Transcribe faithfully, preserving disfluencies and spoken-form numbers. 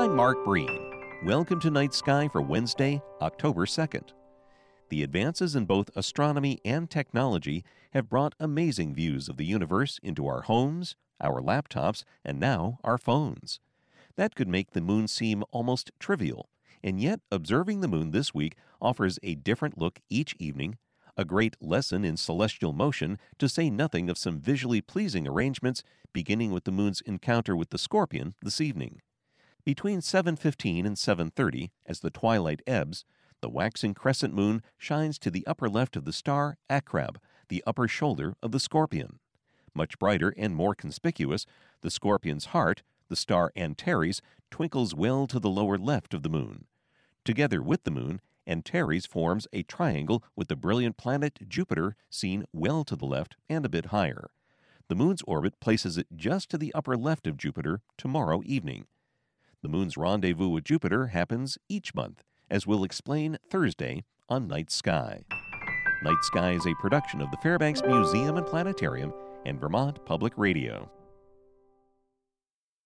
I'm Mark Breen. Welcome to Night Sky for Wednesday, October second. The advances in both astronomy and technology have brought amazing views of the universe into our homes, our laptops, and now our phones. That could make the moon seem almost trivial, and yet observing the moon this week offers a different look each evening, a great lesson in celestial motion, to say nothing of some visually pleasing arrangements, beginning with the moon's encounter with the Scorpion this evening. Between seven fifteen and seven thirty, as the twilight ebbs, the waxing crescent moon shines to the upper left of the star Acrab, the upper shoulder of the Scorpion. Much brighter and more conspicuous, the Scorpion's heart, the star Antares, twinkles well to the lower left of the moon. Together with the moon, Antares forms a triangle with the brilliant planet Jupiter seen well to the left and a bit higher. The moon's orbit places it just to the upper left of Jupiter tomorrow evening. The moon's rendezvous with Jupiter happens each month, as we'll explain Thursday on Night Sky. Night Sky is a production of the Fairbanks Museum and Planetarium and Vermont Public Radio.